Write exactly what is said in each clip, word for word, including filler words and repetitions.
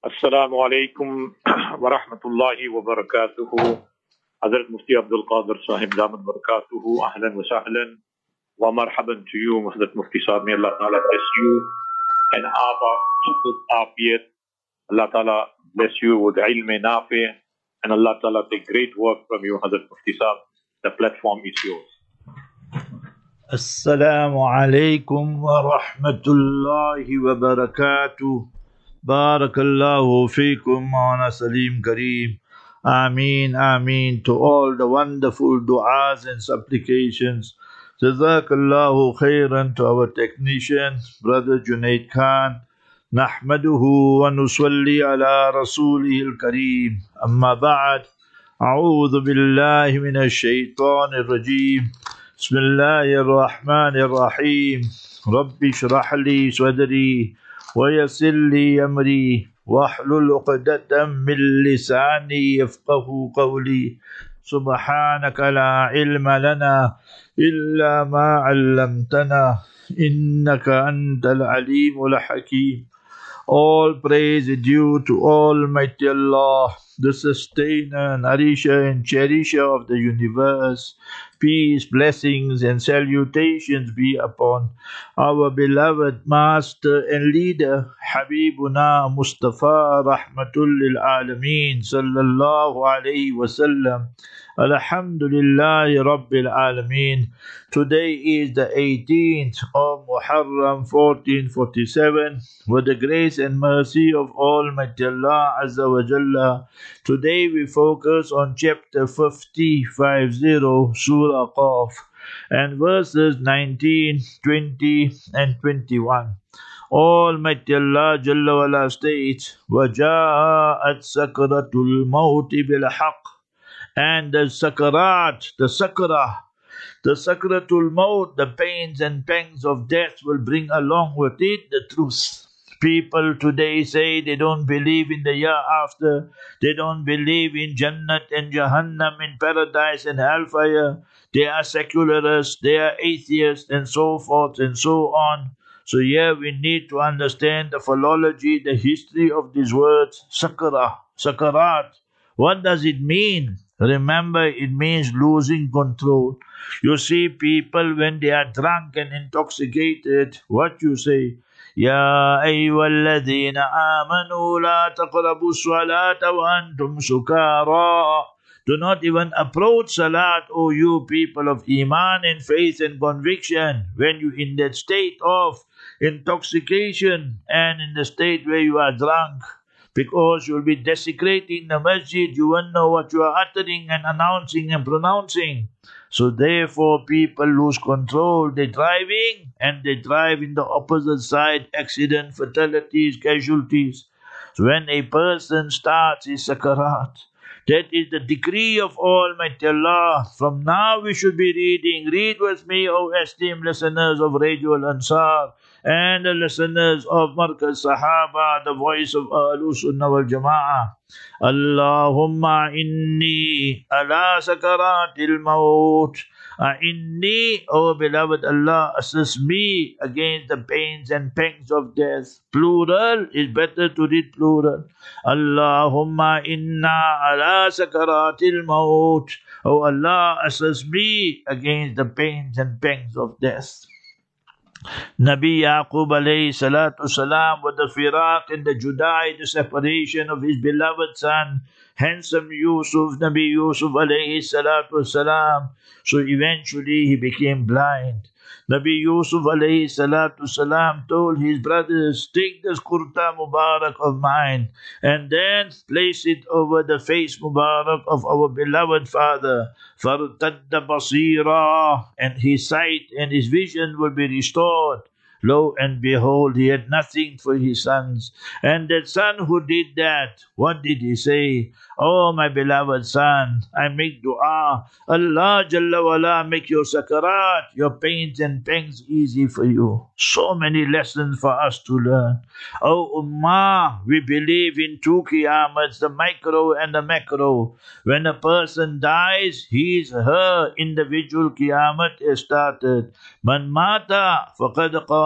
Assalamu alaikum wa rahmatullahi wa barakatuhu. Hazrat Mufti Abdul Qadir Sahib Damat Barakatuhu. Ahlan wa sahlan wa marhaban to you, Hazrat Mufti Sahib. May Allah Ta'ala bless you and afiyat. Allah Ta'ala bless you with ilm nafi, and Allah Ta'ala take great work from you, Hazrat Mufti Sahib. The platform is yours. Assalamu alaikum wa rahmatullahi wa barakatuh. Barakallahu feekum Maulana Salim Kareem. Ameen, Ameen to all the wonderful du'as and supplications. Jazakallahu khairan to our technician, Brother Junaid Khan. Nahmaduhu wa nusalli ala rasulihil Kareem. Amma ba'd. A'udhu billahi minash shaitanir rajeem. Bismillahir rahmanir rahim. Rabbi shrah li sadri ويسر لي أمري واحلل عقدة من لساني يفقه قولي سبحانك لا علم لنا إلا ما علمتنا إنك أنت العليم الحكيم. All praise is due to Almighty Allah, the sustainer, nourisher and cherisher of the universe. Peace, blessings and salutations be upon our beloved Master and Leader, Habibuna Mustafa Rahmatul lil Alameen Sallallahu Alaihi Wasallam. Alhamdulillahi Rabbil Alameen. Today is the eighteenth of Muharram fourteen forty-seven. With the grace and mercy of Almighty Allah Azza wa Jalla, today we focus on chapter fifty, Surah Qaf, and verses nineteen, twenty and twenty-one. Almighty Allah Jalla wa Ala states, وَجَاءَتْ سَكْرَةُ الْمَوْتِ بِالْحَقِّ. And the sakarat, the sakrah, the sakratul maut, the pains and pangs of death will bring along with it the truth. People today say they don't believe in the year after, they don't believe in Jannat and Jahannam, in paradise and hellfire, they are secularists, they are atheists and so forth and so on. So here we need to understand the philology, the history of these words, sakrah, sakarat. What does it mean? Remember, it means losing control. You see people when they are drunk and intoxicated, what you say? Ya ayyuhalladhina amanu la taqrabu salata wa antum sukara. Do not even approach salat, O you people of iman and faith and conviction, when you in that state of intoxication and in the state where you are drunk. Because you will be desecrating the masjid, you won't know what you are uttering and announcing and pronouncing. So therefore people lose control. They're driving and they drive in the opposite side, accident, fatalities, casualties. So when a person starts his sakarat, that is the decree of Almighty Allah. From now we should be reading. Read with me, O esteemed listeners of Radio Al-Ansar and the listeners of Markaz Sahaba, the voice of Ahlus Sunnah wal Jama'ah. Allahumma inni ala sakaratil maut. Inni, O beloved Allah, assist me against the pains and pangs of death. Plural is better to read plural. Allahumma inna ala sakaratil maut. O Allah, assist me against the pains and pangs of death. Nabi Yaqub alayhi salatu salam, with the firaq and the judai, the separation of his beloved son, handsome Yusuf, Nabi Yusuf alayhi salatu salam. So eventually he became blind. Nabi Yusuf alayhi salatu salam told his brothers, take this kurta mubarak of mine and then place it over the face mubarak of our beloved father. Fartadda basira, and his sight and his vision will be restored. Lo and behold, he had nothing for his sons. And that son who did that, what did he say? Oh, my beloved son, I make dua. Allah Jalla wala make your sakarat, your pains and pangs easy for you. So many lessons for us to learn. Oh Ummah, we believe in two qiyamats, the micro and the macro. When a person dies, his, her individual qiyamat is started. Man mata faqad qama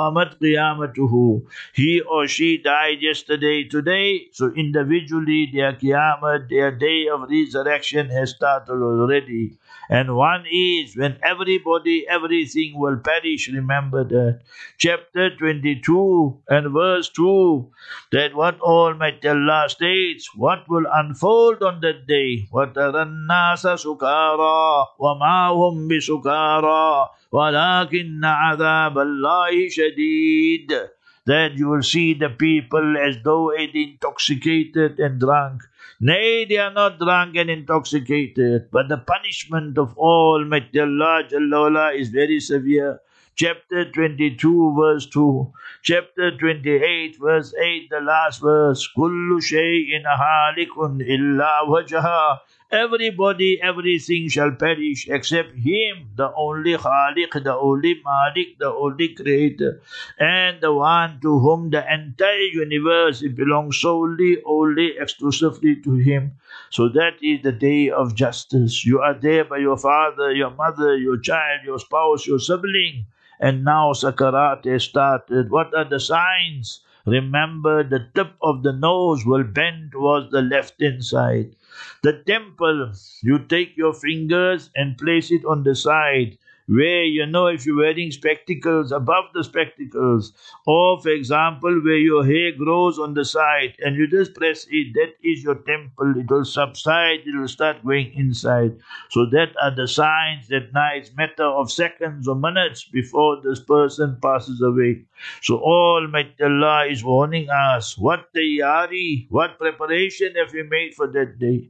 qamat qiyamatuhu. He or she died yesterday, today, so individually their qiyamah, their day of resurrection has started already. And one is when everybody, everything will perish, remember that. Chapter twenty-two and verse two, that what Almighty Allah states, what will unfold on that day. وَتَرَى النَّاسَ سُكَارَى وَمَا هُمْ بِسُكَارَى وَلَكِنَّ عَذَابَ اللَّهِ شَدِيدٌ. That you will see the people as though it intoxicated and drunk. Nay, they are not drunk and intoxicated, but the punishment of Almighty Allah Jalla wala is very severe. Chapter twenty-two, verse two. Chapter twenty-eight, verse eight, the last verse. Kullu shay'in halikun illa wajha. Everybody, everything shall perish except Him, the only Khaliq, the only Malik, the only Creator, and the one to whom the entire universe belongs solely, only, exclusively to Him. So that is the day of justice. You are there by your father, your mother, your child, your spouse, your sibling, and now Sakarat has started. What are the signs? Remember, the tip of the nose will bend towards the left-hand side. The temple, you take your fingers and place it on the side, where, you know, if you're wearing spectacles, above the spectacles, or for example where your hair grows on the side and you just press it, that is your temple. It will subside, it will start going inside. So that are the signs that now it's matter of seconds or minutes before this person passes away. So Almighty Allah is warning us, what tayyari, what preparation have we made for that day?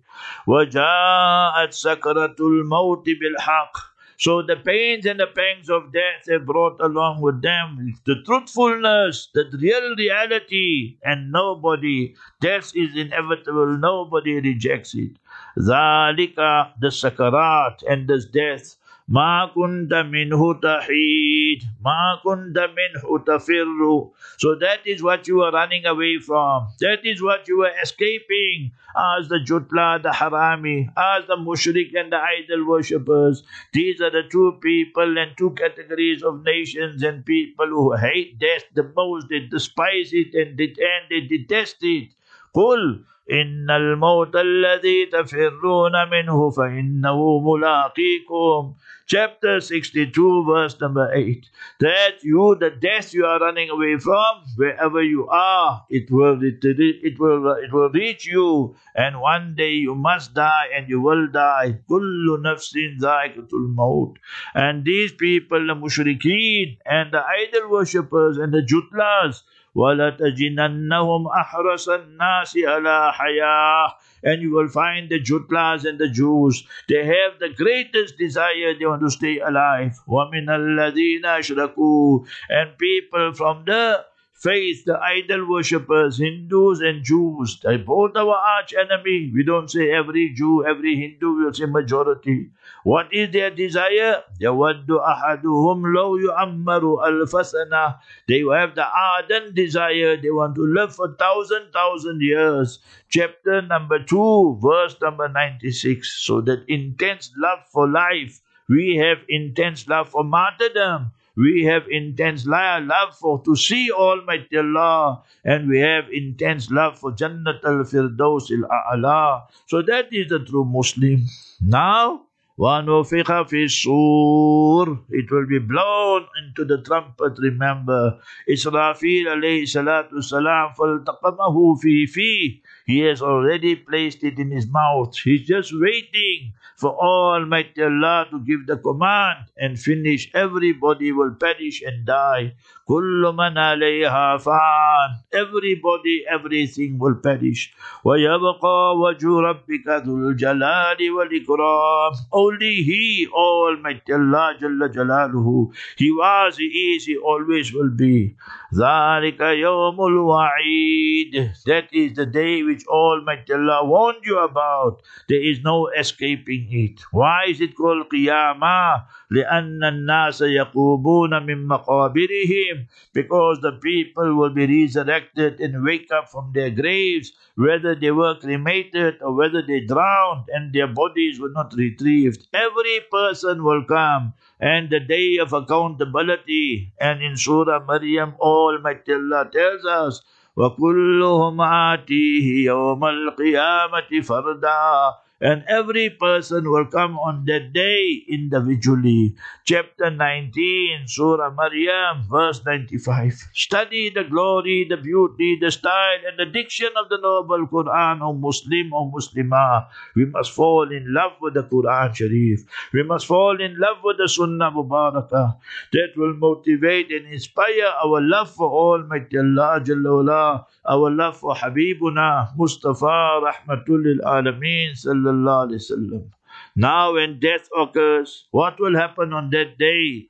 وَجَاءَتْ سَكَرَةُ الْمَوْتِ بِالْحَقِّ. So the pains and the pangs of death have brought along with them the truthfulness, the real reality, and nobody, death is inevitable, nobody rejects it. ذَلِكَ, the sakarat and this death, مَا كُنْتَ مِنْهُ تَحِيدٌ مَا كُنْتَ مِنْهُ تَفِرُّ. So that is what you are running away from. That is what you are escaping. As the Jutla, the Harami, as the Mushrik and the idol worshippers. These are the two people and two categories of nations and people who hate death the most. They despise it and they, and they detest it. قُلْ إِنَّ الْمَوْتَ الَّذِي تَفِرُّونَ مِنْهُ فَإِنَّهُ مُلَاقِيكُمْ. Chapter sixty-two, verse number eight. That you, the death you are running away from, wherever you are, it will, it, it will, it will reach you, and one day you must die, and you will die. كُلُّ نَفْسٍ ذَائِقَةُ الْمَوْتِ. And these people, the mushrikeen, and the idol worshippers, and the jutlas, وَلَتَجِنَنَّهُمْ أَحْرَصَ النَّاسِ عَلَى حَيَاةٍ. And you will find the Jutlas and the Jews, they have the greatest desire, they want to stay alive. وَمِنَ الَّذِينَ أَشْرَكُوا. And people from the faith, the idol worshippers, Hindus and Jews, they both our arch enemy. We don't say every Jew, every Hindu, we will say majority. What is their desire? يَوَدُّ أَحَدُهُمْ لَوْ يُعَمَّرُ أَلْفَ سَنَةٍ. They have the ardent desire, they want to live for thousand, thousand years. Chapter number two, verse number ninety-six. So that intense love for life, we have intense love for martyrdom. We have intense love for to see Almighty Allah, and we have intense love for Jannat al-Firdaus al-A'la. So that is the true Muslim. Now, وَنُفِخَ فِي الصُّورِ. It will be blown into the trumpet, remember. Israfil alayhi salatu salam فَالْتَقَمَهُ فِي فِيهِ. He has already placed it in his mouth. He's just waiting for Almighty Allah to give the command and finish. Everybody will perish and die. كُلُّ مَنْ عَلَيْهَا فَانٍ. Everybody, everything will perish. وَيَبْقَى وَجْهُ رَبِّكَ ذُو الْجَلَالِ وَالْإِكْرَامِ. Only He, Almighty Allah Jalla Jalaluhu. He was, He is, He always will be. ذَلِكَ يَوْمُ الْوَعِيدِ. That is the day which which Almighty Allah warned you about. There is no escaping it. Why is it called Qiyamah? لِأَنَّ النَّاسَ يَقُومُونَ مِن مَقَابِرِهِمْ, because the people will be resurrected and wake up from their graves, whether they were cremated or whether they drowned and their bodies were not retrieved. Every person will come, and the day of accountability. And in Surah Maryam, Almighty Allah tells us, وَكُلُّهُمْ آتِيهِ يَوْمَ الْقِيَامَةِ فَرْدًا, and every person will come on that day individually. Chapter nineteen, Surah Maryam, verse ninety-five. Study the glory, the beauty, the style, and the diction of the noble Quran, O Muslim, O Muslimah. We must fall in love with the Quran Sharif. We must fall in love with the Sunnah Mubarakah. That will motivate and inspire our love for Almighty Allah Jalla wala, our love for Habibuna Mustafa Rahmatul lil Alameen Sallallahu Alaihi Wasallam. Now when death occurs, what will happen on that day?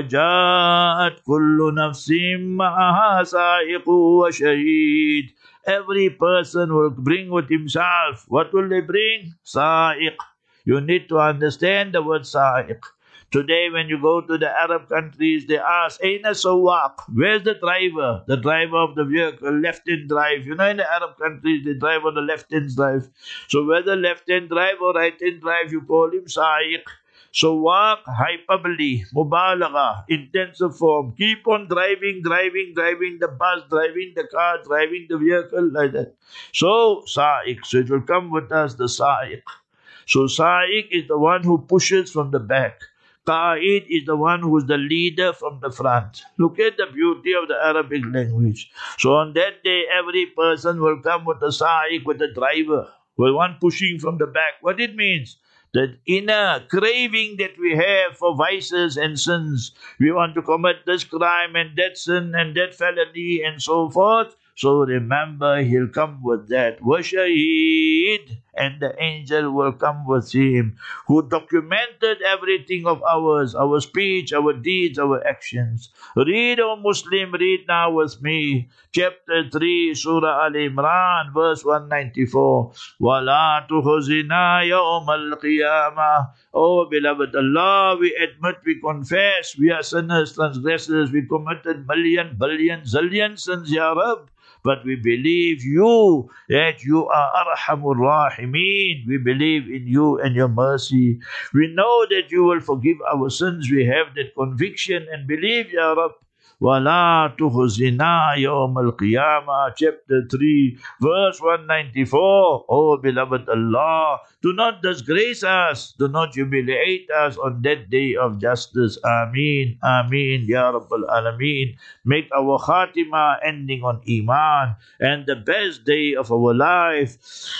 وَجَاءَتْ كُلُّ نَفْسٍ مَعَهَا سَائِقٌ وَشَهِيدٌ. Every person will bring with himself. What will they bring? Sa'iq. You need to understand the word sa'iq. Today when you go to the Arab countries, they ask, Aina sawaq? Where's the driver? The driver of the vehicle, left-hand drive. You know, in the Arab countries, they drive on the left-hand drive. So whether left-hand drive or right-hand drive, you call him sa'iq. Sawaq, hyperbole, mubalagha, intensive form. Keep on driving, driving, driving the bus, driving the car, driving the vehicle, like that. So, sa'iq. So it will come with us, the sa'iq. So sa'iq is the one who pushes from the back. Qa'id is the one who is the leader from the front. Look at the beauty of the Arabic language. So on that day, every person will come with a sa'iq, with a driver, with one pushing from the back. What it means? The inner craving that we have for vices and sins. We want to commit this crime and that sin and that felony and so forth. So remember, he'll come with that. Washaheed, and the angel will come with him, who documented everything of ours, our speech, our deeds, our actions. Read, O Muslim, read now with me. Chapter three, Surah Al-Imran, verse one ninety-four. وَلَا تُخْزِنَا يَوْمَ الْقِيَامَةِ. Oh, beloved Allah, we admit, we confess, we are sinners, transgressors, we committed million, billion, zillion sins, Ya Rab. But we believe you, that you are Arhamur Rahimeen. We believe in you and your mercy. We know that you will forgive our sins. We have that conviction and believe, Ya Rab. وَلَا تُخْزِنَا يَوْمَ الْقِيَامَةِ. Chapter three, verse one ninety-four. Oh, beloved Allah, do not disgrace us, do not humiliate us on that day of justice. Ameen, Ameen, Ya Rabbal Alameen. Make our khatima ending on Iman and the best day of our life.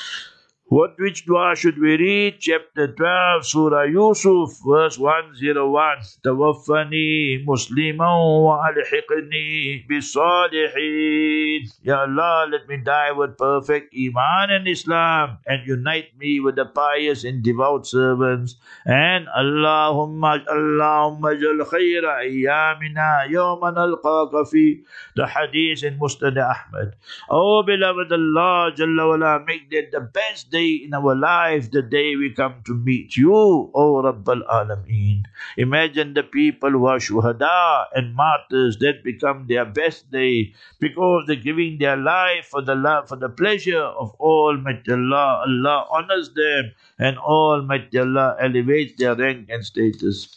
What which dua should we read? Chapter twelve, Surah Yusuf, verse one oh one. Tawaffani musliman wa alhiqni bis-salihin. Ya Allah, let me die with perfect Iman and Islam, and unite me with the pious and devout servants. And Allahumma Allahumma jal khayra ayyamina yawman alqaka fi. The hadith in Musnad Ahmad. Oh, beloved Allah, Jalla wala, make that the best day in our life, the day we come to meet you, O Rabbal Alameen. Imagine the people who are shuhada and martyrs, that become their best day because they're giving their life for the love, for the pleasure of Almighty Allah. Allah honors them and Almighty Allah elevates their rank and status.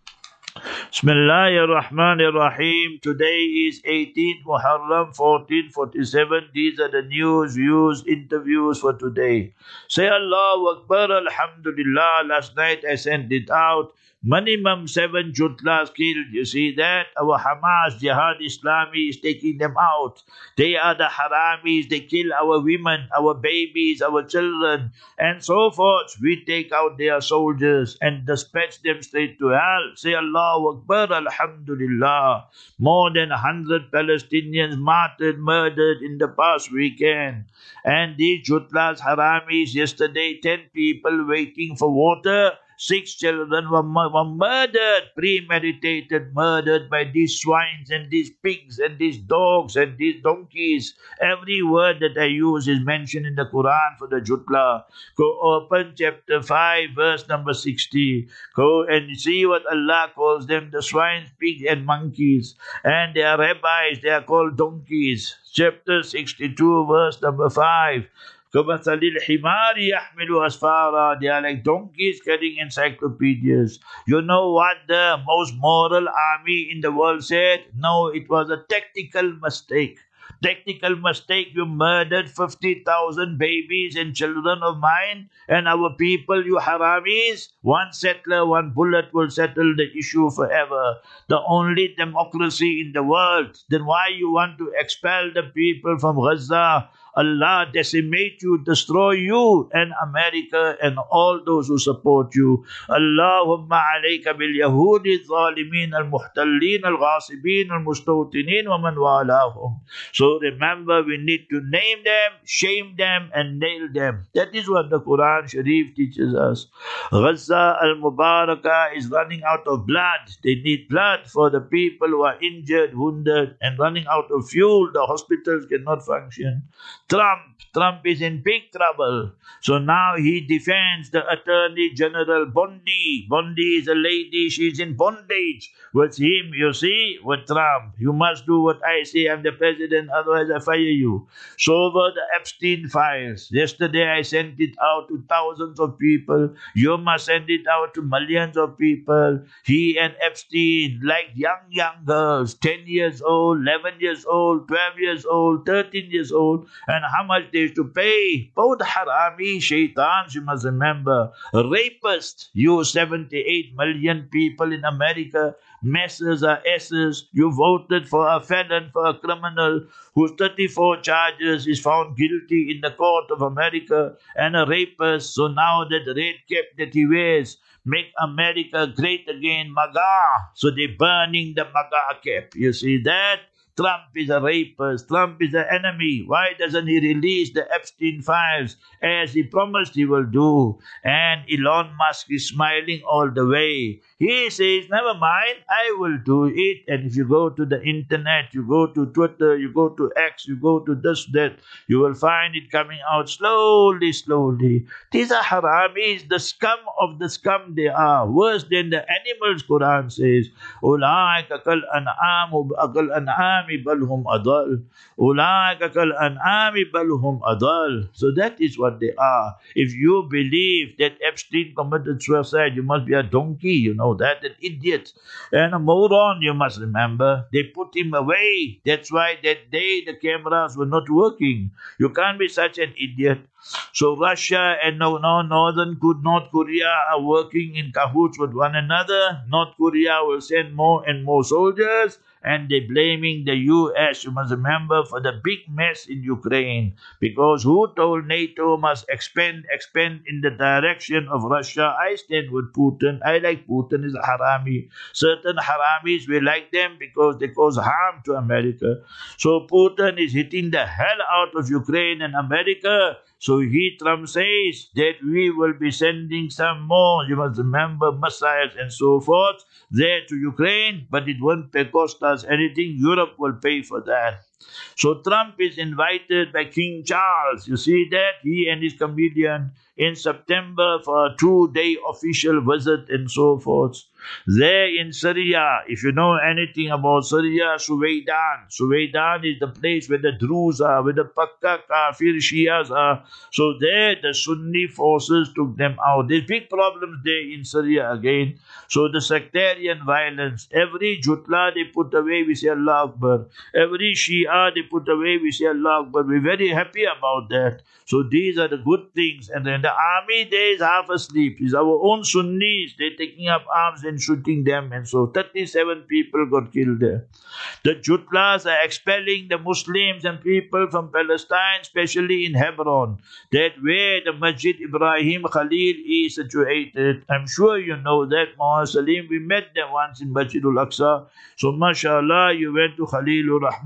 Bismillahir Rahmanir Rahim. Today is eighteenth Muharram fourteen forty-seven. These are the news, views, interviews for today. Say Allahu Akbar, Alhamdulillah. Last night I sent it out. Minimum seven Jutlas killed. You see that? Our Hamas, Jihad Islami is taking them out. They are the Haramis. They kill our women, our babies, our children, and so forth. We take out their soldiers and dispatch them straight to hell. Say Allahu Akbar, Alhamdulillah. More than a hundred Palestinians martyred, murdered in the past weekend. And these Jutlas, Haramis, yesterday ten people waiting for water Six children were, mur- were murdered, premeditated, murdered by these swines and these pigs and these dogs and these donkeys. Every word that I use is mentioned in the Quran for the Jutla. Go open chapter five, verse number sixty. Go and see what Allah calls them, the swines, pigs, and monkeys. And they are rabbis, they are called donkeys. Chapter sixty-two, verse number five. كَمَثَلِ الْحِمَارِ يَحْمِلُ أَسْفَارًا. They are like donkeys carrying encyclopedias. You know what the most moral army in the world said? No, it was a tactical mistake. Technical mistake, you murdered fifty thousand babies and children of mine and our people, you haramis. One settler, one bullet will settle the issue forever. The only democracy in the world. Then why you want to expel the people from Gaza? Allah decimate you, destroy you and America and all those who support you. Allahumma alayka bil yahudi zalimin al muhtallin al ghasibin al mustawtinin wa man walahum. So remember, we need to name them, shame them and nail them. That is what the Quran Sharif teaches us. Gaza al Mubarakah is running out of blood. They need blood for the people who are injured, wounded and running out of fuel. The hospitals cannot function. Trump, Trump is in big trouble. So now he defends the Attorney General Bondi. Bondi is a lady, she's in bondage with him, you see, with Trump. You must do what I say, I'm the president, otherwise I fire you. So over the Epstein files, yesterday I sent it out to thousands of people. You must send it out to millions of people. He and Epstein, like young, young girls, ten years old, eleven years old, twelve years old, thirteen years old, and how much they used to pay. Both harami, shaitans, you must remember. Rapists, you seventy-eight million people in America, messes are S's. You voted for a felon, for a criminal whose thirty-four charges is found guilty in the court of America, and a rapist. So now that red cap that he wears, make America great again, MAGA. So they're burning the MAGA cap. You see that? Trump is a rapist. Trump is the enemy. Why doesn't he release the Epstein files as he promised he will do? And Elon Musk is smiling all the way. He says, never mind, I will do it. And if you go to the internet, you go to Twitter, you go to X, you go to this, that, you will find it coming out slowly, slowly. These are haramis, the scum of the scum they are. Worse than the animals, Quran says. Ulaika kal an'am kal an'ami bal hum adal. Ulaika kal an'ami bal hum adal. So that is what they are. If you believe that Epstein committed suicide, you must be a donkey, you know that, an idiot and a moron, you must remember. They put him away. That's why that day the cameras were not working. You can't be such an idiot. So Russia and no, no, Northern North Korea are working in cahoots with one another. North Korea will send more and more soldiers, and they're blaming the U S, you must remember, for the big mess in Ukraine. Because who told NATO must expand, expand in the direction of Russia? I stand with Putin. I like Putin, is a harami. Certain haramis, we like them because they cause harm to America. So Putin is hitting the hell out of Ukraine and America. So he, Trump, says that we will be sending some more, you must remember, missiles and so forth there to Ukraine, but it won't pay cost us anything. Europe will pay for that. So Trump is invited by King Charles. You see that? He and his comedian in September for a two-day official visit and so forth. There in Syria, if you know anything about Syria, Suwaidan. Suwaidan is the place where the Druze are, where the Pakka Kafir Shias are. So there the Sunni forces took them out. There's big problems there in Syria again. So the sectarian violence, every Jutla they put away, we say Allah Akbar. Every Shia they put away, we say Allah Akbar. We're very happy about that. So these are the good things. And then the army there is half asleep. It's our own Sunnis. They're taking up arms and shooting them. And so thirty-seven people got killed there. The Jutlas are expelling the Muslims and people from Palestine, especially in Hebron. That where the Masjid Ibrahim Khalil is situated. I'm sure you know that, Muhammad Salim. We met them once in Masjid al-Aqsa. So mashallah, you went to Khalilur Rahman.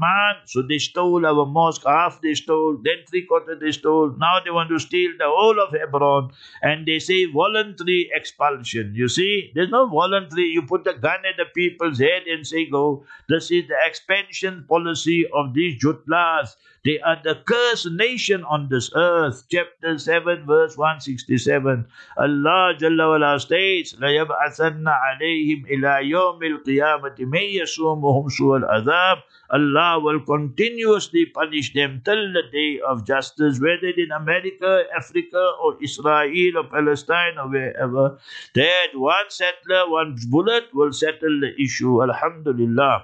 So they stole our mosque, half they stole, then three quarter they stole. Now they want to steal the whole of Hebron, and they say voluntary expulsion. You see, there's no voluntary. You put a gun at the people's head and say go. This is the expansion policy of these Jutlas. They are the cursed nation on this earth. Chapter seven, verse one sixty-seven. Allah Jalla wala states, لَيَبْعَثَنَّ عَلَيْهِمْ إِلَى يَوْمِ الْقِيَامَةِ مَنْ يَسُومُهُمْ سُوءَ الْعَذَابِ. Allah will continuously punish them till the day of justice, whether in America, Africa, or Israel, or Palestine, or wherever. That one settler, one bullet will settle the issue. Alhamdulillah.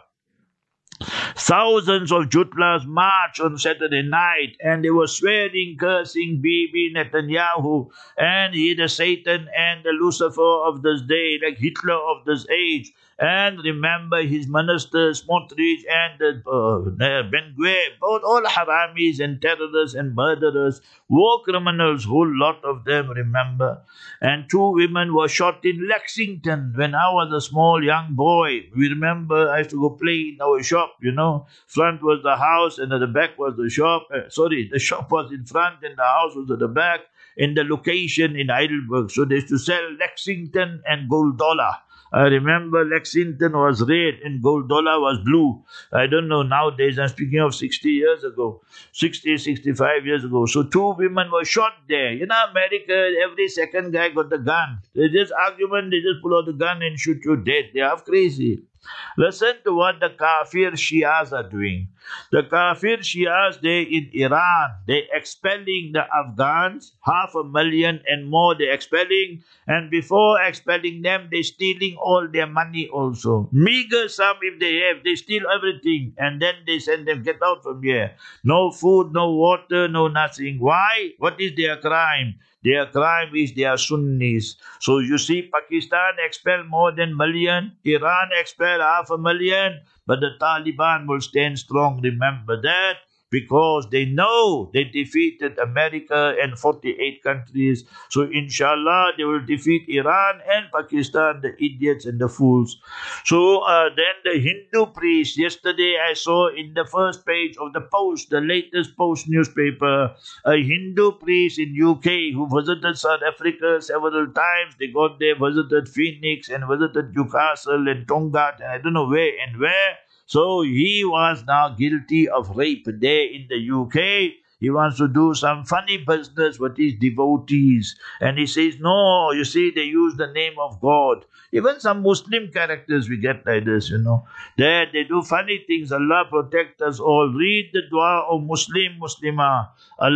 Thousands of Jutlas marched on Saturday night, and they were swearing, cursing Bibi Netanyahu, and he the Satan and the Lucifer of this day, like Hitler of this age. And remember his ministers, Smotrich and uh, Ben-Gvir, both all haramis and terrorists and murderers, war criminals, whole lot of them, remember. And two women were shot in Lexington when I was a small young boy. We remember I used to go play in our shop, you know. Front was the house and at the back was the shop. Uh, sorry, the shop was in front and the house was at the back in the location in Heidelberg. So they used to sell Lexington and gold dollar. I remember Lexington was red and gold dollar was blue. I don't know nowadays. I'm speaking of sixty years ago, sixty, sixty-five years ago. So two women were shot there. You know, America, every second guy got the gun. They just argument, they just pull out the gun and shoot you dead. They are crazy. Listen to what the Kafir Shias are doing. The Kafir Shias, they in Iran, they expelling the Afghans, half a million and more they expelling, and before expelling them, they stealing all their money also. Meager sum if they have, they steal everything, and then they send them, get out from here. No food, no water, no nothing. Why? What is their crime? Their crime is they are Sunnis. So you see, Pakistan expel more than million, Iran expel half a million, but the Taliban will stand strong. Remember that, because they know they defeated America and forty-eight countries. So inshallah, they will defeat Iran and Pakistan, the idiots and the fools. So uh, then the Hindu priest, yesterday I saw in the first page of the Post, the latest Post newspaper, a Hindu priest in U K who visited South Africa several times. They got there, visited Phoenix and visited Newcastle and Tonga and I don't know where and where. So he was now guilty of rape there in the U K. He wants to do some funny business with his devotees. And he says, no, you see, they use the name of God. Even some Muslim characters we get like this, you know. There they do funny things. Allah protect us all. Read the dua of Muslim, Muslimah.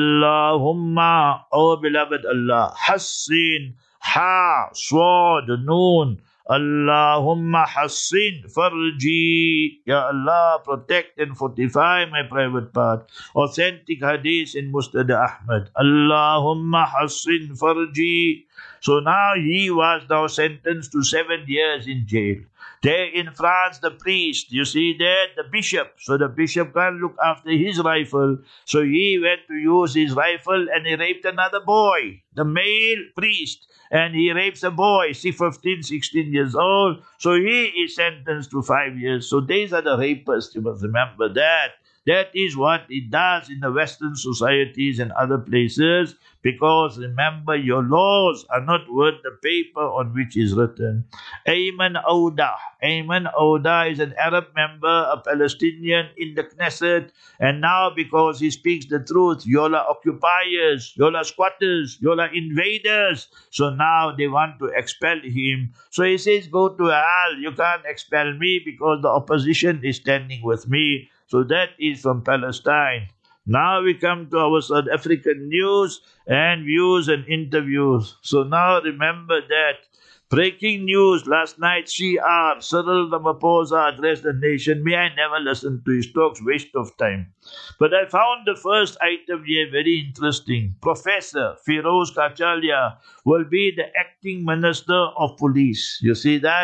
Allahumma, oh beloved Allah, Hassin, Ha, Swad, Noon. Allahumma hassin farji. Ya Allah, protect and fortify my private part. Authentic hadith in Musnad Ahmad. Allahumma hassin farji. So now he was now sentenced to seven years in jail. There in France, the priest, you see there, the bishop. So the bishop can't look after his rifle. So he went to use his rifle and he raped another boy, the male priest. And he rapes a boy, see, fifteen, sixteen years old. So he is sentenced to five years. So these are the rapists, you must remember that. That is what it does in the Western societies and other places, because remember, your laws are not worth the paper on which is written. Ayman Ouda. Ayman Ouda is an Arab member, a Palestinian in the Knesset, and now because he speaks the truth, yola occupiers, yola squatters, yola invaders. So now they want to expel him. So he says, go to hell, you can't expel me because the opposition is standing with me. So that is from Palestine. Now we come to our South African news and views and interviews. So now remember that. Breaking news last night, C R, Cyril Ramaphosa addressed the nation. May I never listen to his talks, waste of time. But I found the first item here very interesting. Professor Firoz Kachalia will be the acting minister of police. You see that?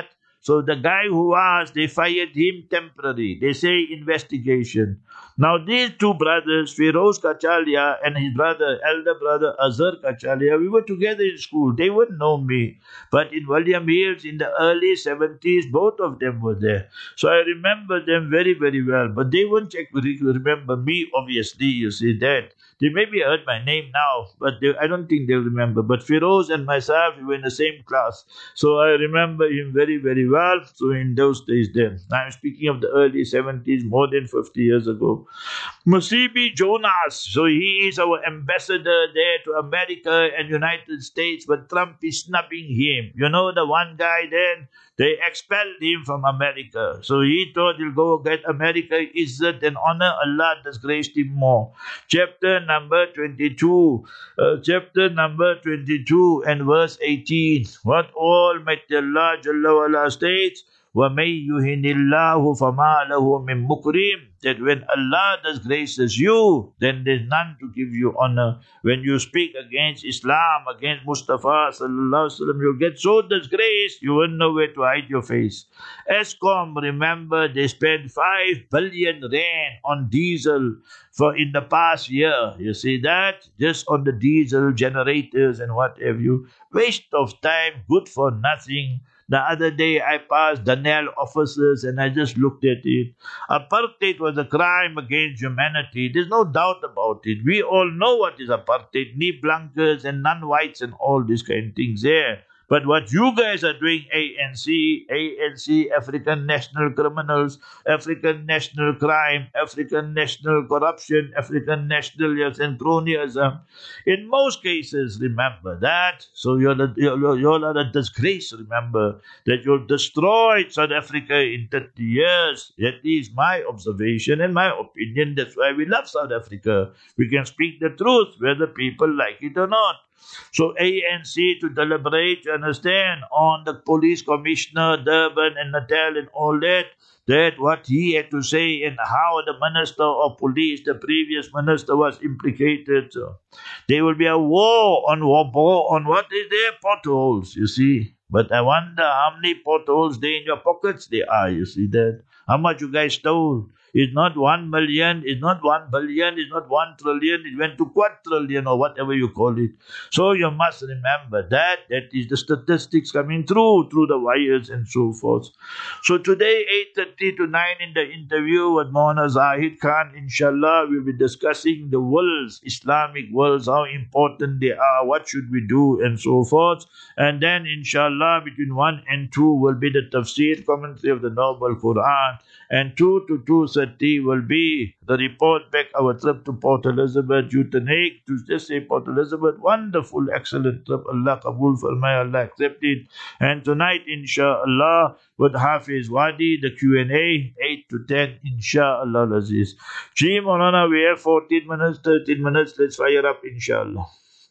So the guy who was, they fired him temporary. They say investigation. Now these two brothers, Feroz Kachalia and his brother, elder brother Azhar Kachalia, we were together in school. They wouldn't know me. But in William Hills in the early seventies, both of them were there. So I remember them very, very well. But they won't check, remember me, obviously, you see that. They maybe heard my name now, but they, I don't think they'll remember. But Feroz and myself, we were in the same class. So I remember him very, very well. So in those days then. I'm speaking of the early seventies, more than fifty years ago. Musibi Jonas. So he is our ambassador there to America and United States, but Trump is snubbing him. You know the one guy then? They expelled him from America. So he thought he'll go get America izzat and honor. Allah disgraced him more. Chapter number twenty-two. Uh, chapter number twenty-two and verse eighteen. What Almighty Allah Jalla wa'ala states, وَمَن يُهِنِ اللَّهُ فَمَا لَهُ مِن مُكْرِمٍ. That when Allah disgraces you, then there's none to give you honor. When you speak against Islam, against Mustafa sallallahu alaihi wasallam, you'll get so disgraced, you won't know where to hide your face. ESCOM, remember, they spent five billion rand on diesel for in the past year. You see that? Just on the diesel generators and what have you. Waste of time, good for nothing. The other day I passed Daniel offices and I just looked at it. Apartheid was a crime against humanity. There's no doubt about it. We all know what is apartheid. Knee blankers and non-whites and all these kind of things there. But what you guys are doing, A N C, A N C, African National Criminals, African National Crime, African National Corruption, African National yes, and cronyism, in most cases, remember that. So you're, the, you're, you're a disgrace, remember, that you've destroyed South Africa in thirty years. That is my observation and my opinion. That's why we love South Africa. We can speak the truth, whether people like it or not. So A N C to deliberate, you understand, on the police commissioner, Durban and Natal and all that, that what he had to say and how the minister of police, the previous minister, was implicated. So there will be a war on war on what is their potholes, you see. But I wonder how many potholes they in your pockets they are, you see that. How much you guys stole? It's not one million, it's not one billion, it's not one trillion, it went to quadrillion or whatever you call it. So you must remember that, that is the statistics coming through, through the wires and so forth. So today, eight thirty to nine in the interview with Maulana Zahid Khan, inshallah, we'll be discussing the worlds, Islamic worlds, how important they are, what should we do and so forth. And then inshallah, between one and two will be the tafsir commentary of the Noble Quran. And two to two thirty will be the report back, our trip to Port Elizabeth, Utenake, to just say Port Elizabeth, wonderful, excellent trip. Allah Kabul Farmay, Allah accept it. And tonight, inshallah, with Hafiz Wadi, the Q and A, eight to ten, inshallah, Aziz. Gee, Maulana, we have fourteen minutes, thirteen minutes, let's fire up, inshallah.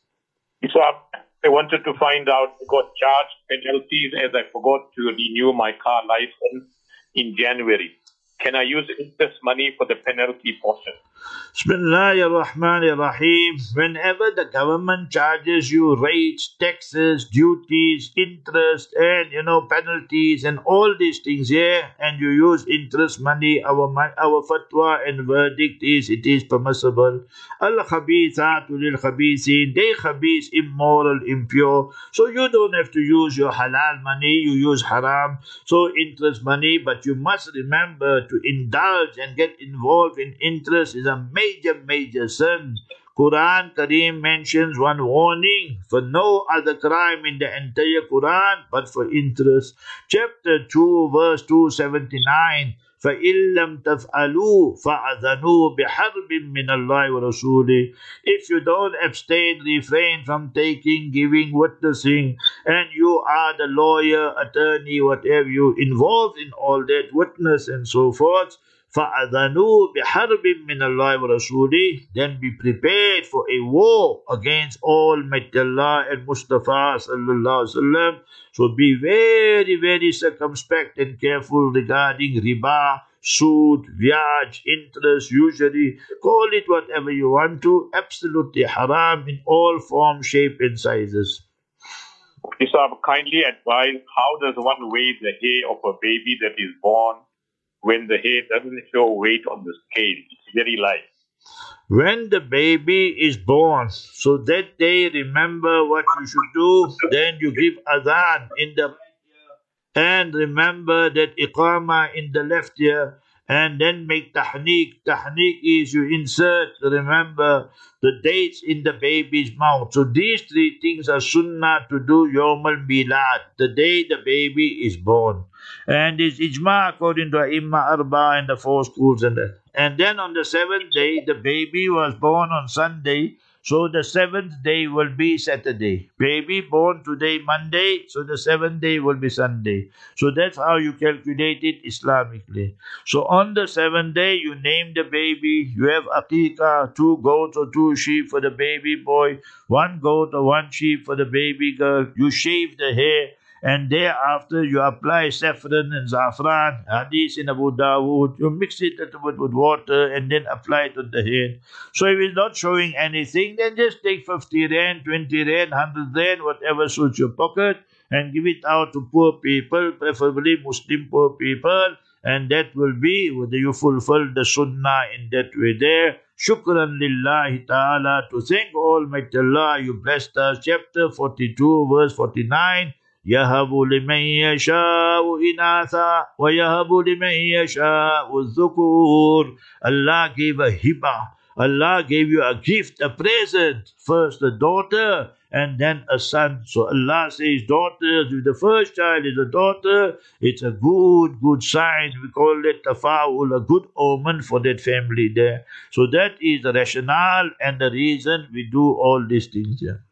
So I wanted to find out, I got charged penalties as I forgot to renew my car license in January. Can I use interest money for the penalty portion? Bismillahir Rahmanir Rahim. Whenever the government charges you rates, taxes, duties, interest, and you know penalties and all these things here, and you use interest money, our our fatwa and verdict is it is permissible. Al khabithatu lil khabithin, they khabith, immoral, impure. So you don't have to use your halal money, you use haram. So interest money, but you must remember to indulge and get involved in interest is a major, major sin. Quran Kareem mentions one warning for no other crime in the entire Quran but for interest. Chapter two, verse two seventy-nine. فَإِن لَمْ تَفْعَلُوا فَأَذَنُوا بِحَرْبٍ مِّنَ اللَّهِ وَرَسُولِهِ. If you don't abstain, refrain from taking, giving, witnessing, and you are the lawyer, attorney, whatever you involved in all that, witness and so forth, فَأَذَنُوا بِحَرْبٍ مِّنَ اللَّهِ وَرَسُولِهِ, then be prepared for a war against Almighty Allah and Mustafa sallallahu alaihi wasallam. So be very, very circumspect and careful regarding riba, sood, vyaj, interest, usury. Call it whatever you want to. Absolutely haram in all forms, shape and sizes. Mufti Sahib, kindly advise how does one weigh the hair of a baby that is born when the hair doesn't show weight on the scale? It's very light. When the baby is born, so that day remember what you should do, then you give adhan in the right ear, and remember that iqama in the left ear, and then make tahniq. Tahniq is you insert, remember, the dates in the baby's mouth. So these three things are sunnah to do Yawm al-Milad, the day the baby is born. And it's ijma according to Imma Arba and the four schools and that. And then on the seventh day, the baby was born on Sunday, so the seventh day will be Saturday. Baby born today Monday, so the seventh day will be Sunday. So that's how you calculate it Islamically. So on the seventh day, you name the baby, you have aqiqah, two goats or two sheep for the baby boy, one goat or one sheep for the baby girl. You shave the hair, and thereafter you apply saffron and zafran, hadith in Abu Dawood. You mix it with, with water and then apply it on the head. So if it's not showing anything, then just take fifty rand, twenty rand, one hundred rand, whatever suits your pocket, and give it out to poor people, preferably Muslim poor people, and that will be whether you fulfill the sunnah in that way there. Shukran lillahi ta'ala, to thank Almighty Allah, you blessed us. Chapter forty-two, verse forty-nine. يَهَبُ لِمَن يَشَاءُ إِنَاثًا وَيَهَبُ لِمَن يَشَاءُ الذُّكُورَ. Allah gave a hibah. Allah gave you a gift, a present. First a daughter and then a son. So Allah says daughters, if the first child is a daughter, it's a good, good sign. We call it tafa'ul, a good omen for that family there. So that is the rationale and the reason we do all these things here.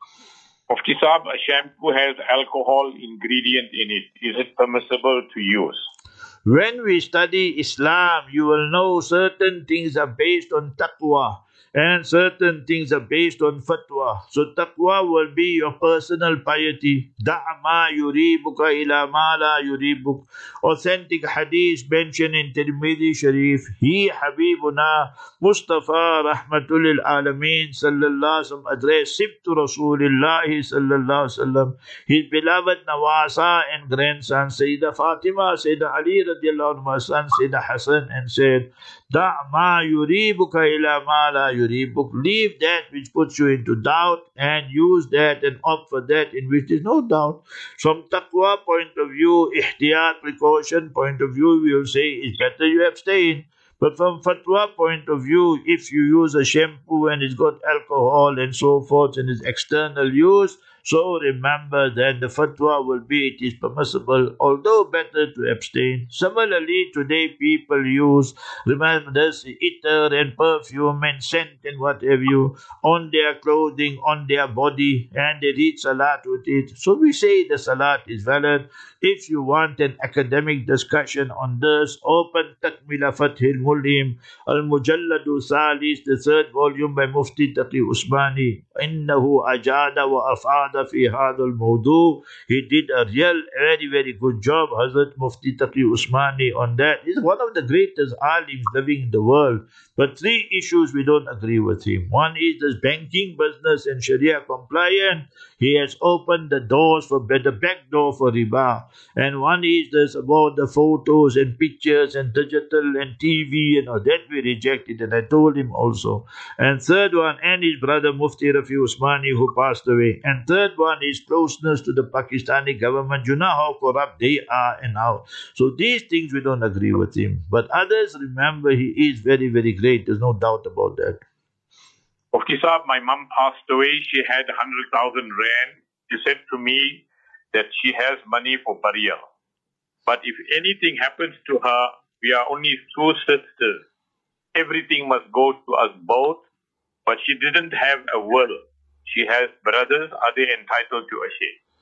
Mufti Sahib, a shampoo has alcohol ingredient in it. Is it permissible to use? When we study Islam, you will know certain things are based on taqwa and certain things are based on fatwa. So taqwa will be your personal piety. Da'ma yuribuka ila ma la yuribuk. Authentic hadith mentioned in Tirmidhi Sharif. He Habibuna Mustafa Rahmatul lil Alameen sallallahu alaihi wasallam addressed Sibtu Rasulillahi sallallahu alaihi wasallam, his beloved Nawasa and grandson Sayyidah Fatima, Sayyidah Ali radiallahu anhu, son Sayyidah Hassan, and said, Da'ma yuribuka ila ma la yuribuk. Leave that which puts you into doubt and use that and opt for that in which there is no doubt. From taqwa point of view, ihtiyat, precaution point of view, we will say it's better you abstain. But from fatwa point of view, if you use a shampoo and it's got alcohol and so forth and it's external use, so remember that the fatwa will be it is permissible, although better to abstain. Similarly, today people use, remember this, ether and perfume and scent and what have you on their clothing, on their body, and they read salat with it. So we say the salat is valid. If you want an academic discussion on this, open Takmila Fathil Mulim, Al-Mujalladu Salis, the third volume by Mufti Taqi Usmani. Innahu ajada wa afada fi hadal mawdu. He did a real, very, very good job, Hazrat Mufti Taqi Usmani, on that. He's one of the greatest alims living in the world. But three issues we don't agree with him. One is this banking business and Sharia compliant. He has opened the doors for the back door for riba. And one is this about the photos and pictures and digital and T V and all that we rejected, and I told him also. And third one, and his brother Mufti Rafi Usmani who passed away. And third one is closeness to the Pakistani government. You know how corrupt they are and how. So these things we don't agree with him. But others, remember, he is very, very great. There's no doubt about that. Mufti Sahib, my mum passed away. She had one hundred thousand rand. She said to me that she has money for burial. But if anything happens to her, we are only two sisters. Everything must go to us both. But she didn't have a will. She has brothers. Are they entitled to a share?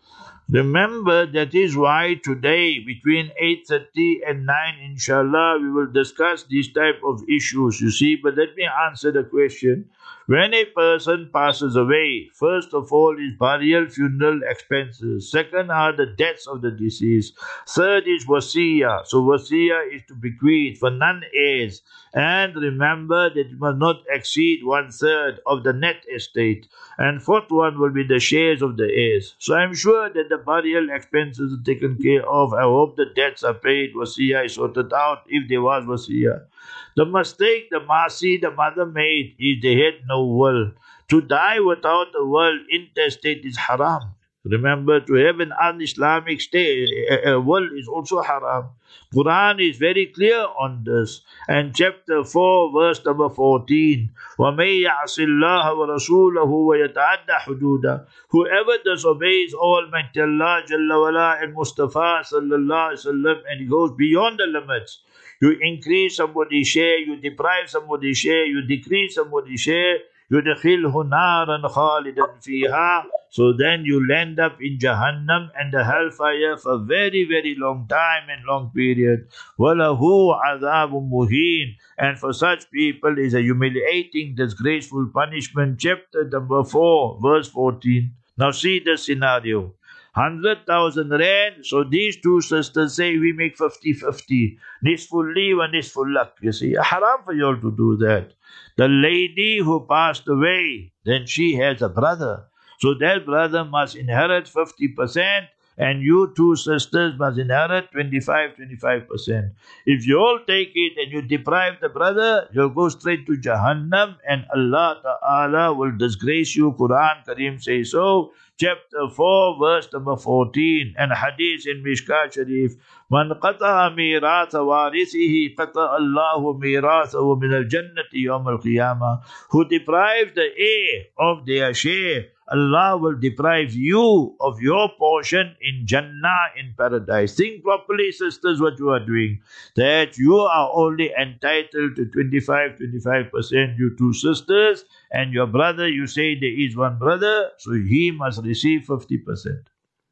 Remember, that is why today between eight thirty and nine, inshallah, we will discuss these type of issues, you see. But let me answer the question. When a person passes away, first of all is burial, funeral expenses. Second are the debts of the deceased. Third is wasiya. So wasiya is to bequeath for non-heirs. And remember that it must not exceed one third of the net estate. And fourth one will be the shares of the heirs. So I'm sure that the burial expenses are taken care of. I hope the debts are paid. Wasiya is sorted out if there was wasiya. The mistake the Masi, the mother, made is they had no will. To die without a will intestate is haram. Remember, to have an un-Islamic state, a, a will is also haram. Quran is very clear on this. And chapter four, verse number fourteen. وَمَن يَعْصِ اللَّهَ وَرَسُولَهُ وَيَتَعَدَّ حُدُودَهُ. Whoever disobeys Almighty Allah Jalla wala and Mustafa sallallahu alaihi wasallam and he goes beyond the limits. You increase somebody's share, you deprive somebody's share, you decrease somebody's share, يُدْخِلْهُ نَارًا خَالِدًا فِيهَا. So then you'll end up in Jahannam and the hellfire for a very, very long time and long period. وَلَهُ عَذَابٌ مُهِينٌ. And for such people is a humiliating, disgraceful punishment. Chapter number four, verse fourteen. Now see the scenario. Hundred thousand rand, so these two sisters say we make fifty-fifty. Nisful leave and nisful luck, you see. Haram for you all to do that. The lady who passed away, then she has a brother. So that brother must inherit fifty percent and you two sisters must inherit twenty-five, twenty-five percent. If you all take it and you deprive the brother, you'll go straight to Jahannam and Allah Ta'ala will disgrace you. Quran Kareem says so. Chapter four, verse number fourteen, and hadith in Mishkat Sharif. Man qata'a miratha warithihi qata'a Allahu mirathahu min al-jannati yawm al-qiyamah. Who deprives the heir of their share, Allah will deprive you of your portion in Jannah, in paradise. Think properly, sisters, what you are doing. That you are only entitled to twenty-five, twenty-five percent, you two sisters, and your brother, you say there is one brother, so he must receive fifty percent.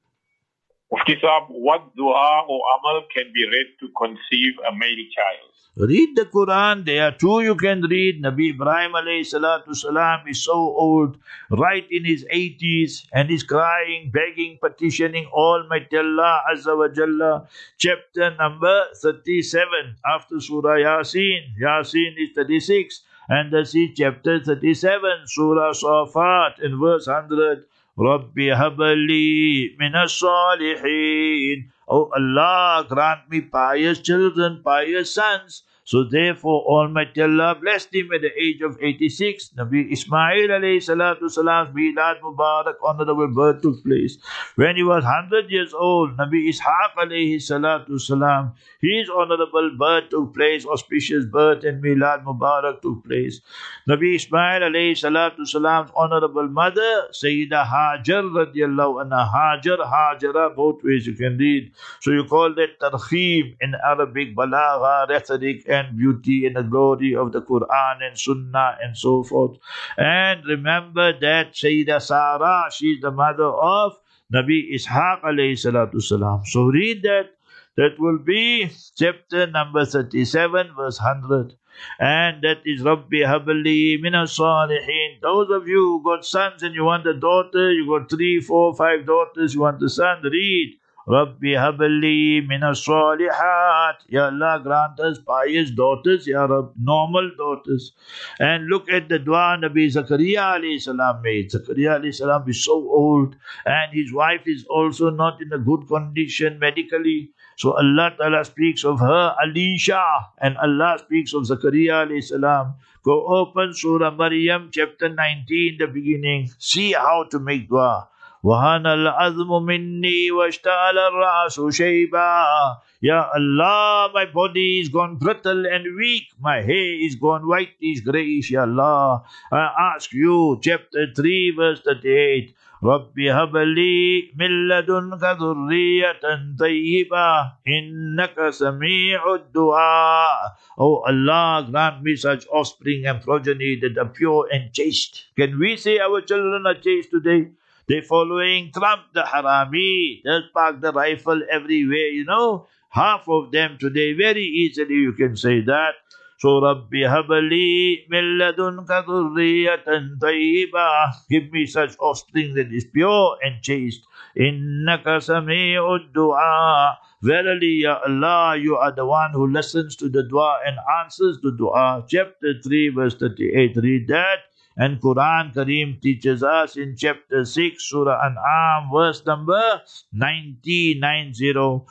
Mufti Saab, what dua or amal can be read to conceive a male child? Read the Quran. There are two you can read. Nabi Ibrahim alayhi salatu salam is so old, right in his eighties, and he's crying, begging, petitioning Almighty Allah Azza wa Jalla. Chapter number thirty-seven after Surah Yasin. Yasin is thirty-six. And that's it, chapter thirty-seven, Surah Safat, in verse one hundred. Rabbi habali minas salihin. Oh Allah, grant me pious children, pious sons. So therefore Almighty Allah blessed him at the age of eighty-six. Nabi Ismail alayhi salatu salam's Milad Mubarak, honorable birth took place. When he was one hundred years old, Nabi Ishaq alayhi salatu salam, his honorable birth took place, auspicious birth and Milad Mubarak took place. Nabi Ismail alayhi salatu salam's honorable mother, Sayyidah Hajar radiallahu anha, Hajar, Hajara, both ways you can read. So you call that tarkhim in Arabic, balagha, rhetoric, and beauty and the glory of the Quran and Sunnah and so forth. And remember that Sayyidah Sarah, she is the mother of Nabi Ishaq alayhi salatu salam. So read that. That will be chapter number thirty-seven, verse one hundred. And that is Rabbi habli minas salihin. Those of you who got sons and you want a daughter, you got three, four, five daughters, you want a son, read Rabbi habli minas salihat. Ya Allah, grant us pious daughters, Ya Rab, normal daughters. And look at the dua Nabi Zakaria alayhi salam made. Zakaria alayhi salam is so old and his wife is also not in a good condition medically. So Allah Ta'ala speaks of her, Alisha, and Allah speaks of Zakaria alayhi salam. Go open Surah Maryam, chapter nineteen, the beginning. See how to make dua. وَهَانَ الْعَظْمُ مِنِّي وَاشْتَعَلَ الرَّأْسُ شَيْبًا. Ya Allah, my body is gone brittle and weak. My hair is gone whitish, greyish, Ya Allah. I ask you, chapter three, verse thirty-eight. رَبِّ هَبَ لِي مِن لَّدُنْكَ ذُرِّيَّةً طَيِّبَةً إِنَّكَ سَمِيعُ الدُّعَاءِ. Oh Allah, grant me such offspring and progeny that are pure and chaste. Can we say our children are chaste today? They're following Trump, the harami. They'll park the rifle everywhere, you know. Half of them today, very easily you can say that. So, Rabbi habali min ladunka dhurriyatan tayyibah. Give me such offspring that is pure and chaste. Innaka sami'ud du'a. Verily, Ya Allah, you are the one who listens to the dua and answers the dua. Chapter three, verse thirty-eight. Read that. And Quran Kareem teaches us in chapter six, Surah An'am, verse number ninety, ninety.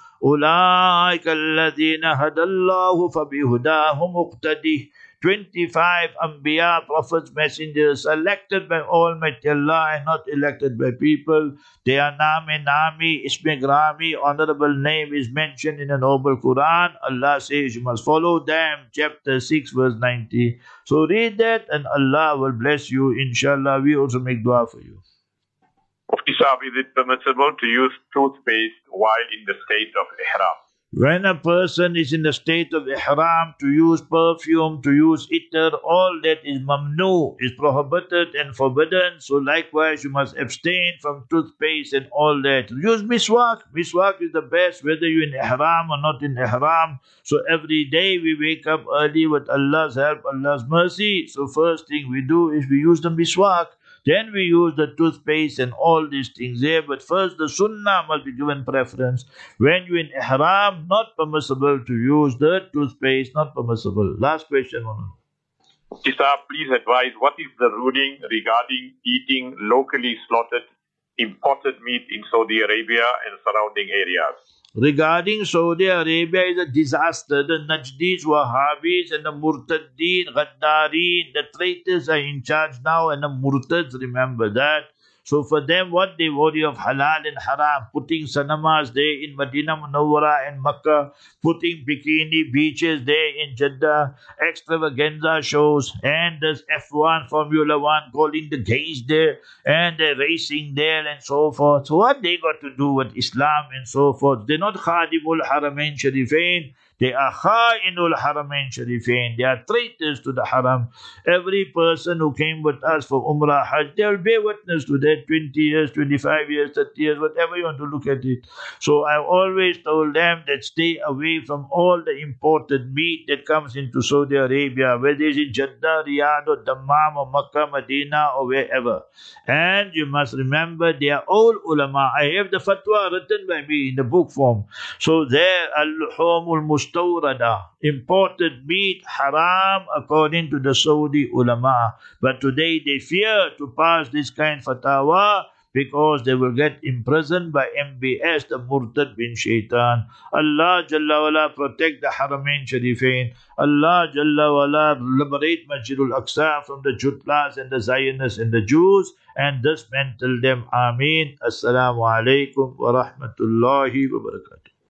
أولئك الذين هدى الله فبهداه مقتدي. twenty-five Anbiya, prophets, messengers, elected by Almighty Allah and not elected by people. Their name, nami, ismi grami, honorable name is mentioned in the noble Quran. Allah says you must follow them. Chapter six, verse ninety. So read that and Allah will bless you. Inshallah, we also make dua for you. Mufti Sahib, is it permissible to use toothpaste while in the state of ihram? When a person is in the state of ihram, to use perfume, to use itar, all that is mamnu, is prohibited and forbidden. So likewise, you must abstain from toothpaste and all that. Use miswak. Miswak is the best, whether you're in ihram or not in ihram. So every day we wake up early with Allah's help, Allah's mercy. So first thing we do is we use the miswak. Then we use the toothpaste and all these things there. But first the sunnah must be given preference. When you're in ihram, not permissible to use the toothpaste, not permissible. Last question. Mufti Sahib, please advise, what is the ruling regarding eating locally slaughtered imported meat in Saudi Arabia and surrounding areas? Regarding Saudi Arabia is a disaster. The Najdis, Wahhabis and the Murtaddin, Gaddarin, the traitors are in charge now and the Murtads, remember that. So for them, what they worry of halal and haram, putting cinemas there in Medina Munawwara and Makkah, putting bikini beaches there in Jeddah, extravaganza shows, and there's F one, Formula One, calling the gays there, and they're racing there and so forth. So what they got to do with Islam and so forth? They're not Khadimul Haramain Sharifain. They are Kha'inul Haramain Sharifain. They are traitors to the Haram. Every person who came with us for Umrah Hajj, they will bear witness to that. twenty years, twenty-five years, thirty years, whatever you want to look at it. So I've always told them that stay away from all the imported meat that comes into Saudi Arabia, whether it's in Jeddah, Riyadh, or Dammam, or Makkah, Medina, or wherever. And you must remember they are all ulama. I have the fatwa written by me in the book form. So there, al-luhumul mustawrada, imported meat, haram according to the Saudi ulama. But today they fear to pass this kind of fatwa because they will get imprisoned by M B S, the Murtad bin Shaitan. Allah Jalla wala protect the Haramain Sharifain. Allah Jalla wala liberate Masjidul Aqsa from the Jutlas and the Zionists and the Jews and dismantle them. Ameen. Assalamu alaikum wa rahmatullahi wa barakatuh.